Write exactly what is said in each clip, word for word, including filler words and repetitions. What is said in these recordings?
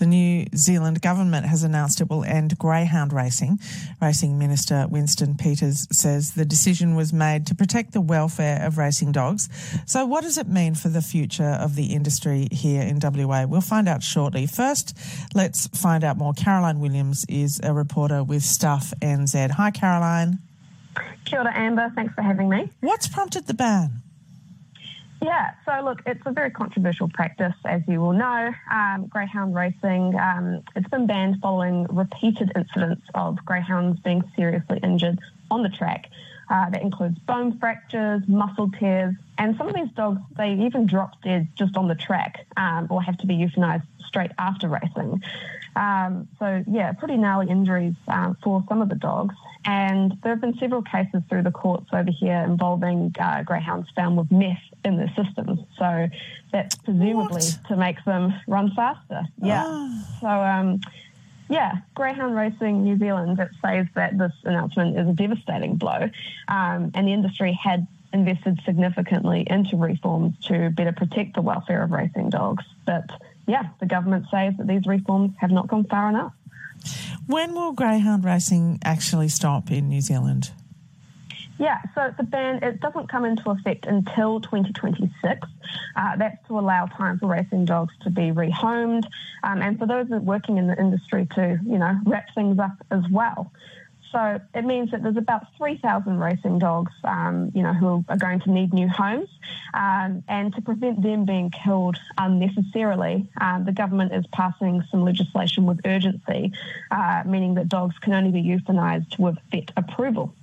The New Zealand government has announced it will end greyhound racing. Racing Minister Winston Peters says the decision was made to protect the welfare of racing dogs. So what does it mean for the future of the industry here in W A? We'll find out shortly. First, let's find out more. Caroline Williams is a reporter with Stuff N Z. Hi, Caroline. Kia ora, Amber. Thanks for having me. What's prompted the ban? Yeah, so look, it's a very controversial practice, as you will know. Um, greyhound racing, um, it's been banned following repeated incidents of greyhounds being seriously injured on the track. Uh, that includes bone fractures, muscle tears, and some of these dogs, they even drop dead just on the track um, or have to be euthanised straight after racing. Um, so, yeah, pretty gnarly injuries um, for some of the dogs. And there have been several cases through the courts over here involving uh, greyhounds found with meth in their systems. So that's presumably what? to make them run faster. Yeah. Oh. So, um, yeah, Greyhound Racing New Zealand, it says that this announcement is a devastating blow. Um, and the industry had invested significantly into reforms to better protect the welfare of racing dogs. But, yeah, the government says that these reforms have not gone far enough. When will greyhound racing actually stop in New Zealand? Yeah, so the ban, it doesn't come into effect until twenty twenty-six. Uh, that's to allow time for racing dogs to be rehomed um, and for those working in the industry to, you know, wrap things up as well. So it means that there's about three thousand racing dogs, um, you know, who are going to need new homes. Um, and to prevent them being killed unnecessarily, um, the government is passing some legislation with urgency, uh, meaning that dogs can only be euthanised with vet approval.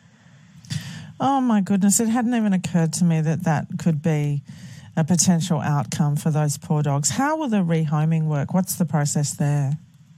Oh, my goodness. It hadn't even occurred to me that that could be a potential outcome for those poor dogs. How will the rehoming work? What's the process there?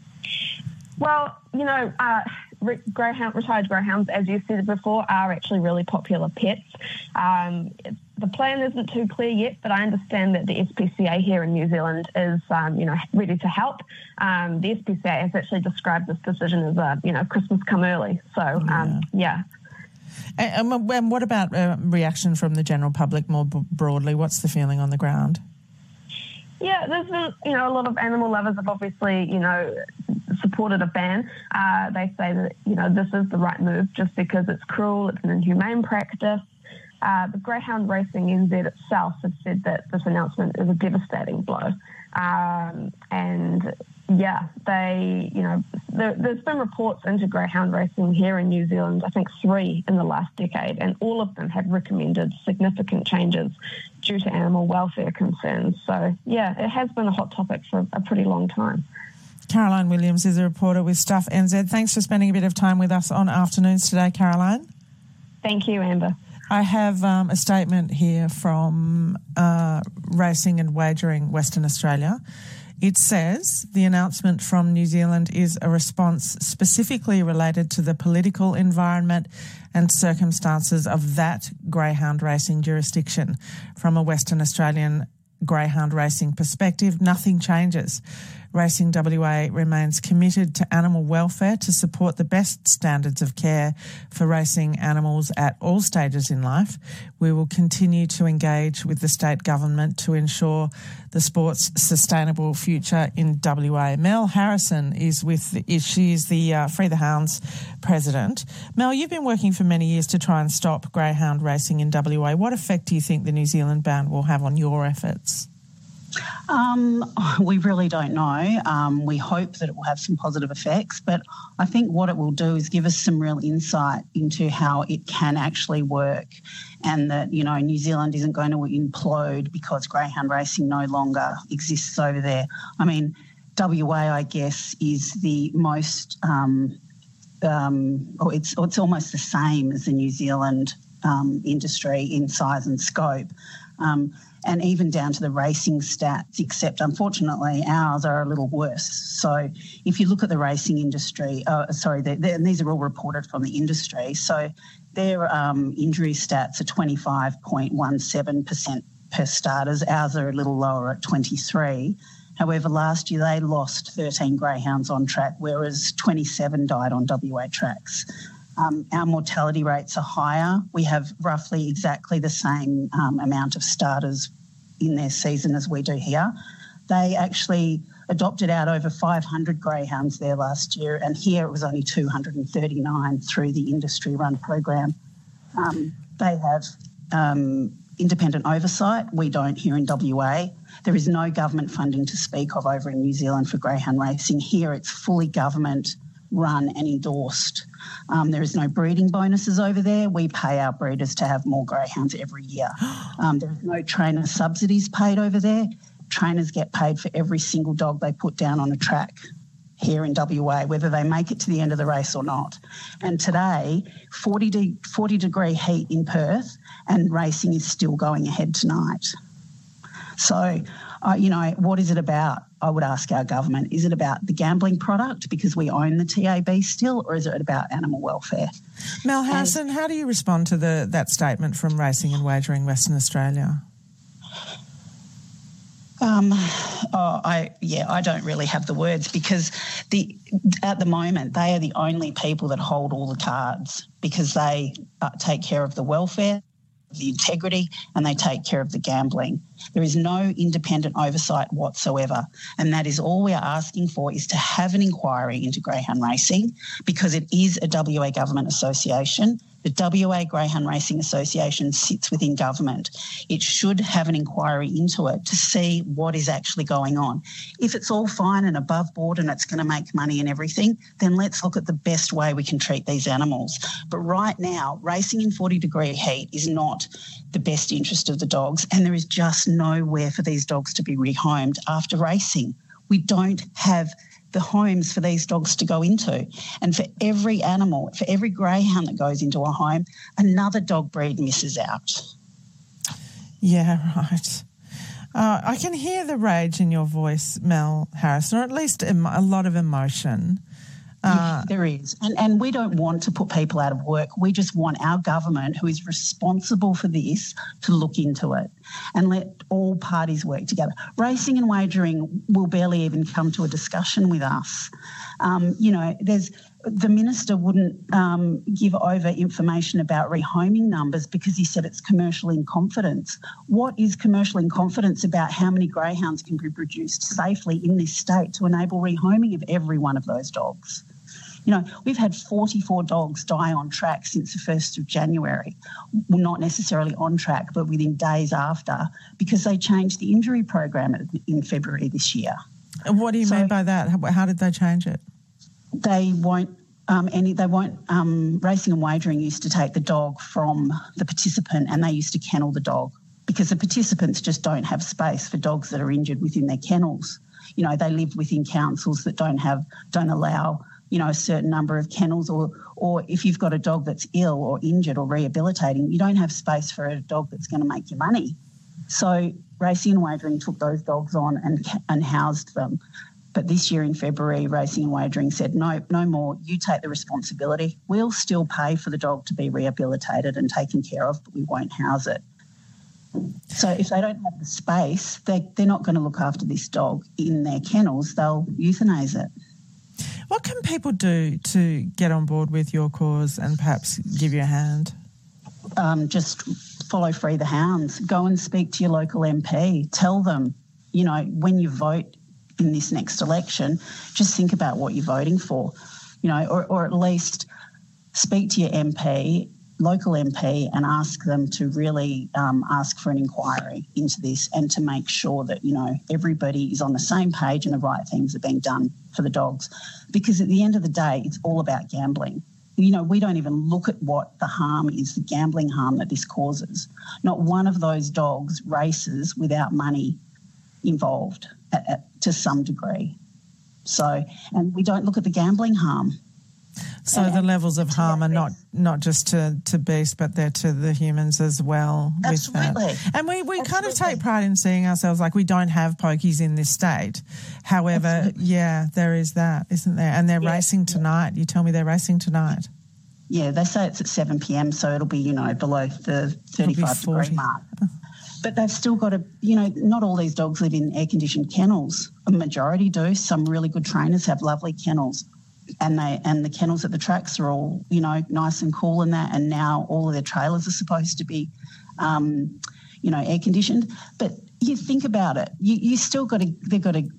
Well, you know, uh, re- greyhound, retired greyhounds, as you said before, are actually really popular pets. Um, it, the plan isn't too clear yet, but I understand that the S P C A here in New Zealand is, um, you know, ready to help. Um, the S P C A has actually described this decision as a, you know, Christmas come early. So, um, yeah. yeah. And, and what about uh, reaction from the general public more b- broadly? What's the feeling on the ground? Yeah, there's been, you know, a lot of animal lovers have obviously, you know, supported a ban. Uh, they say that, you know, this is the right move just because it's cruel, it's an inhumane practice. Uh, the Greyhound Racing N Z itself has said that this announcement is a devastating blow. Um, and, yeah, they, you know, there, there's been reports into greyhound racing here in New Zealand, I think three in the last decade, and all of them have recommended significant changes due to animal welfare concerns. So, yeah, it has been a hot topic for a pretty long time. Caroline Williams is a reporter with Stuff N Z. Thanks for spending a bit of time with us on Afternoons today, Caroline. Thank you, Amber. I have um, a statement here from uh, Racing and Wagering Western Australia. It says the announcement from New Zealand is a response specifically related to the political environment and circumstances of that greyhound racing jurisdiction. From a Western Australian greyhound racing perspective, nothing changes. Racing W A remains committed to animal welfare to support the best standards of care for racing animals at all stages in life. We will continue to engage with the state government to ensure the sport's sustainable future in W A. Mel Harrison is with, is, she is the uh, Free the Hounds president. Mel, you've been working for many years to try and stop greyhound racing in W A. What effect do you think the New Zealand ban will have on your efforts? Um, we really don't know. Um, we hope that it will have some positive effects, but I think what it will do is give us some real insight into how it can actually work, and that, you know, New Zealand isn't going to implode because greyhound racing no longer exists over there. I mean, W A, I guess, is the most, um, um, or it's, or it's almost the same as the New Zealand um, industry in size and scope. Um, and even down to the racing stats, except unfortunately ours are a little worse. So if you look at the racing industry, uh, sorry, they're, they're, and these are all reported from the industry, so their um, injury stats are twenty-five point one seven percent per starters. Ours are a little lower at twenty-three. However, last year they lost thirteen greyhounds on track, whereas twenty-seven died on W A tracks. Um, our mortality rates are higher. We have roughly exactly the same um, amount of starters in their season as we do here. They actually, adopted out over five hundred greyhounds there last year, and here it was only two hundred thirty-nine through the industry-run program. Um, they have um, independent oversight. We don't here in W A. There is no government funding to speak of over in New Zealand for greyhound racing. Here it's fully government run and endorsed. Um, there is no breeding bonuses over there. We pay our breeders to have more greyhounds every year. Um, there is no trainer subsidies paid over there. Trainers get paid for every single dog they put down on a track here in W A, whether they make it to the end of the race or not. And today, forty, de- forty degree heat in Perth, and racing is still going ahead tonight. So, uh, you know, what is it about? I would ask our government, is it about the gambling product because we own the T A B still, or is it about animal welfare? Mel Harrison, and, how do you respond to the that statement from Racing and Wagering Western Australia? Um, oh, I yeah, I don't really have the words because the at the moment they are the only people that hold all the cards because they uh, take care of the welfare, the integrity, and they take care of the gambling. There is no independent oversight whatsoever, and that is all we are asking for, is to have an inquiry into greyhound racing because it is a W A government association. The W A Greyhound Racing Association sits within government. It should have an inquiry into it to see what is actually going on. If it's all fine and above board and it's going to make money and everything, then let's look at the best way we can treat these animals. But right now, racing in forty degree heat is not the best interest of the dogs, and there is just nowhere for these dogs to be rehomed after racing. We don't have the homes for these dogs to go into. And for every animal, for every greyhound that goes into a home, another dog breed misses out. Yeah, right. Uh, I can hear the rage in your voice, Mel Harrison, or at least a lot of emotion. Uh, yeah, there is. And, and we don't want to put people out of work. We just want our government, who is responsible for this, to look into it and let all parties work together. Racing and Wagering will barely even come to a discussion with us. Um, you know, there's the minister wouldn't um, give over information about rehoming numbers because he said it's commercial in confidence. What is commercial in confidence about how many greyhounds can be produced safely in this state to enable rehoming of every one of those dogs? You know, we've had forty-four dogs die on track since the first of January. Well, not necessarily on track, but within days after, because they changed the injury program in February this year. What do you so, mean by that? How, how did they change it? They won't um, any. They won't. Um, Racing and Wagering used to take the dog from the participant, and they used to kennel the dog because the participants just don't have space for dogs that are injured within their kennels. You know, they live within councils that don't have don't allow, you know, a certain number of kennels, or or if you've got a dog that's ill or injured or rehabilitating, you don't have space for a dog that's going to make you money. So Racing and Wagering took those dogs on and and housed them. But this year in February, Racing and Wagering said, no, no more, you take the responsibility. We'll still pay for the dog to be rehabilitated and taken care of, but we won't house it. So if they don't have the space, they, they're not going to look after this dog in their kennels. They'll euthanize it. What can people do to get on board with your cause and perhaps give you a hand? Um, just follow Free the Hounds. Go and speak to your local M P. Tell them, you know, when you vote in this next election, just think about what you're voting for, you know, or, or at least speak to your M P, local M P, and ask them to really um, ask for an inquiry into this and to make sure that, you know, everybody is on the same page and the right things are being done for the dogs. Because at the end of the day, it's all about gambling. You know, we don't even look at what the harm is, the gambling harm that this causes. Not one of those dogs races without money involved at, at, to some degree. So, and we don't look at the gambling harm. So and, the levels of harm are not, not just to, to beasts, but they're to the humans as well. Absolutely. With that. And we, we kind of Absolutely. take pride in seeing ourselves like we don't have pokies in this state. However, Absolutely. yeah, there is that, isn't there? And they're yeah, racing tonight. Yeah. You tell me they're racing tonight. Yeah, they say it's at seven p.m, so it'll be, you know, below the thirty-five degree mark. But they've still got to, you know, not all these dogs live in air-conditioned kennels. A majority do. Some really good trainers have lovely kennels. And they and the kennels at the tracks are all, you know, nice and cool and that. And now all of their trailers are supposed to be, um, you know, air-conditioned. But you think about it. You, you still got to, they've got to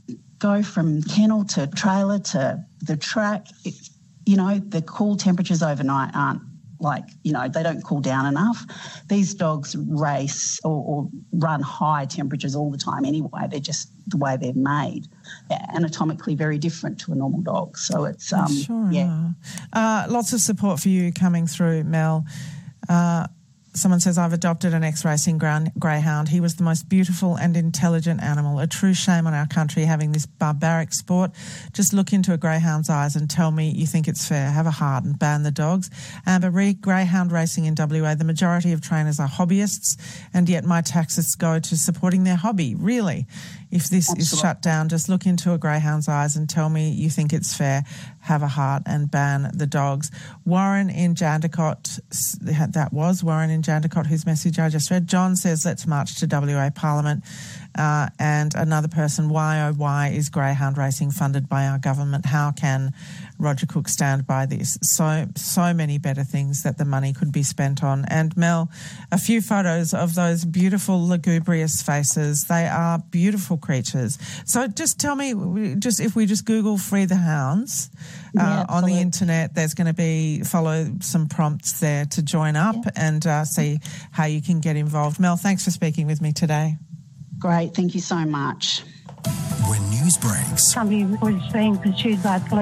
go from kennel to trailer to the track. It, you know, the cool temperatures overnight aren't like, you know, they don't cool down enough. These dogs race or, or run high temperatures all the time anyway. They're just the way they're made, anatomically very different to a normal dog. So it's, um, sure yeah. Uh, lots of support for you coming through, Mel. Uh, Someone says, I've adopted an ex-racing greyhound. He was the most beautiful and intelligent animal. A true shame on our country having this barbaric sport. Just look into a greyhound's eyes and tell me you think it's fair. Have a heart and ban the dogs. Amber Reid, greyhound racing in W A. The majority of trainers are hobbyists, and yet my taxes go to supporting their hobby. Really? If this Absolutely. Is shut down, just look into a greyhound's eyes and tell me you think it's fair. Have a heart and ban the dogs. Warren in Jandakot, that was Warren in Jandakot, whose message I just read. John says, let's march to W A Parliament. Uh, and another person, why oh why is greyhound racing funded by our government? How can Roger Cook stand by this? So, so many better things that the money could be spent on. And Mel, a few photos of those beautiful lugubrious faces. They are beautiful creatures. So just tell me, just if we just Google Free the Hounds uh, yeah, on the internet, there's going to be, follow some prompts there to join up yeah. and uh, see how you can get involved. Mel, thanks for speaking with me today. Great, thank you so much. When news breaks, somebody was being pursued by police.